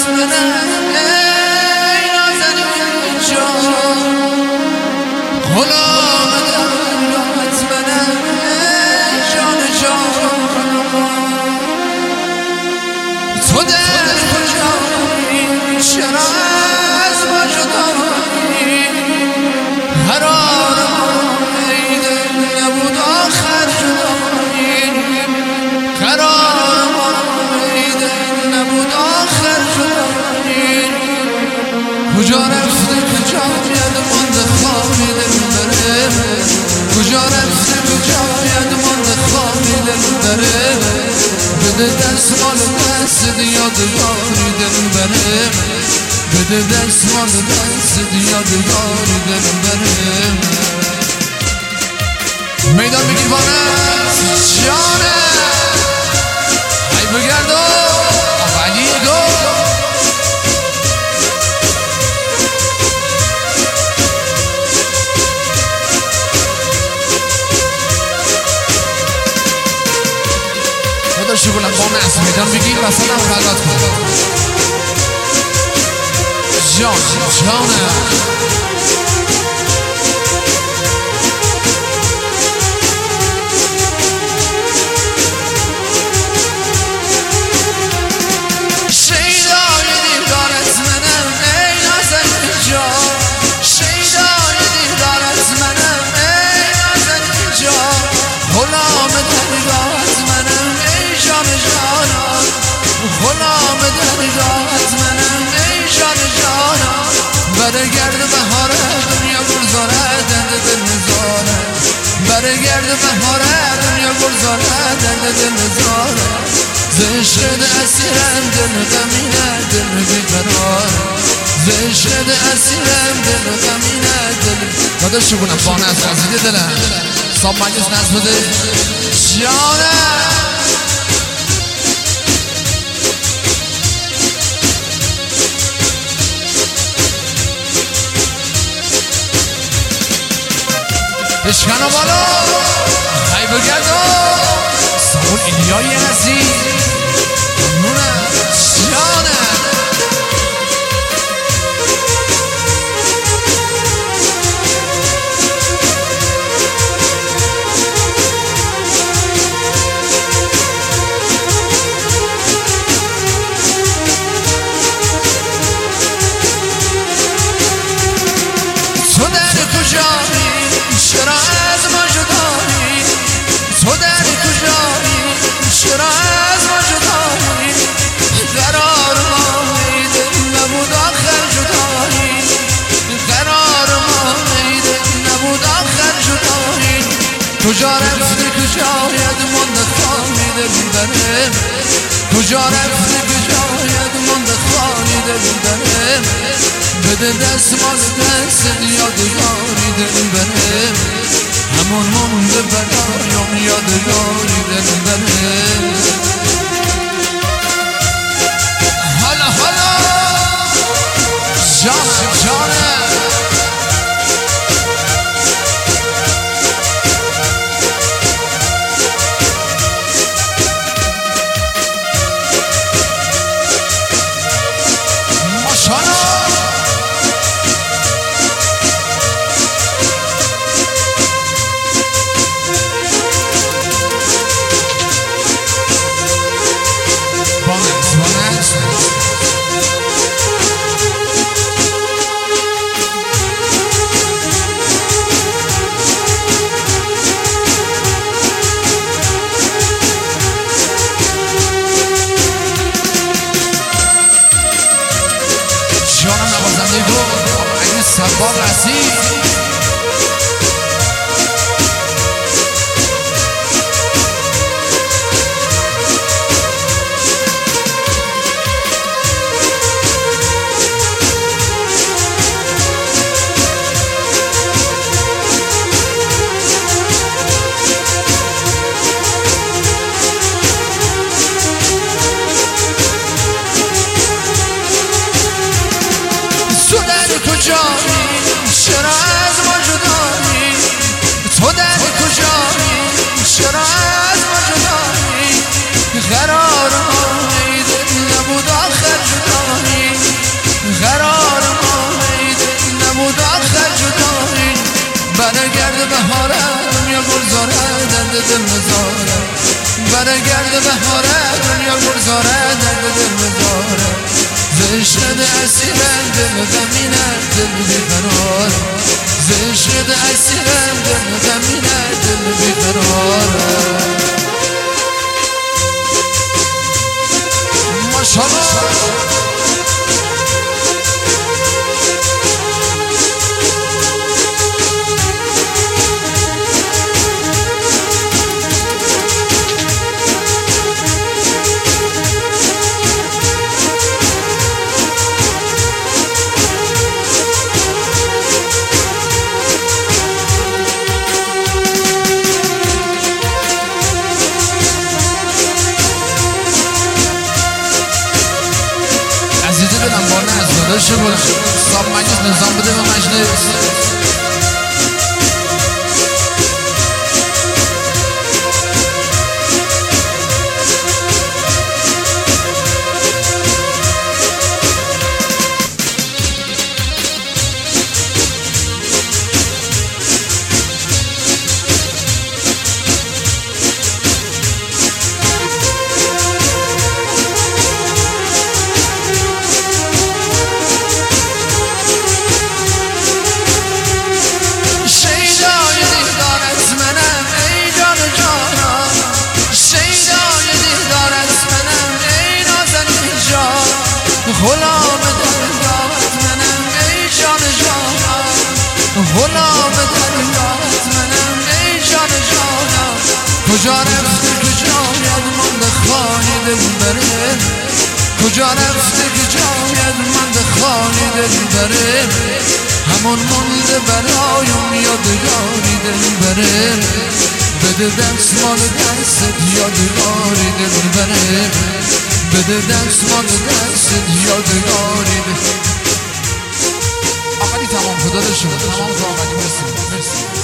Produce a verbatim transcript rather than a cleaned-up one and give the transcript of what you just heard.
منم ای نازنین جان غلام دریات منم ای جان جان تو در کجایی چرا از ما جدایی قرار ما ای دل نبود آخر جدایی قرار ما ای دل نبود آخر جدایی کجا رفته کجا یاد مانده خوابی دل بره کجا رفته کجا یاد مانده خوابی دل بره بده دست مال دست یاد یاری دل بره بده دست مال دست یاد یاری دل بره میدان بگیر بانست جانه ای بگرد و اولی گو خدا شکلم بانست میدان بگیر و سلام خلات کن جان جانه غلام دریات منم ای جان جانا برگرد بهاره دنیا گلزاره درد دل نزاره برگرد بهاره دنیا گلزاره درد دل نزاره زشقد اسیرم دل غمینه دل بیقراره زشقد اسیرم دل غمینه دل خدا شکونم بانه از عزیز دلم صاب مجلس نزد بده جانه اشکن و بالا خیب و گرد و سامون ایلیای عزیز ممنونه جانه تو در کجایی چرا از ما جدایی تو در کجایی چرا از ما جدایی قرار ما میده نبود آخر جدایی قرار ما میده نبود آخر جدایی کجا رفته کجا یاد مانده خواهی دل بره کجا رفته کجا یاد مانده خواهی دل بره بده دست مال دست یاد یاری دل بره همون مونده برایم یاد یاری دل بره حالا حالا جان جانه دل مزاره برگرد بهاره دنیا گرزاره درد دل مزاره زشد اسیرم دل غمینه دل بیقراره زشد اسیرم دل غمینه دل بیقراره ماشاءالله داشته باش صاحب مجلس نظام بده به مجلس غلام دریات منم ای جان جانم غلام دریات منم ای جان جانم کجا رفته که جاید مانده خانی دل بره کجا رفته که جاید مانده خانی دل بره همون مونده برایم یادگاری دل بره بده دست مال دست یادگاری دل بره بده دست مال دست یادگاری ده آقا دی تمام خدا رو شما تمام تو آقا دی مرسی مرسی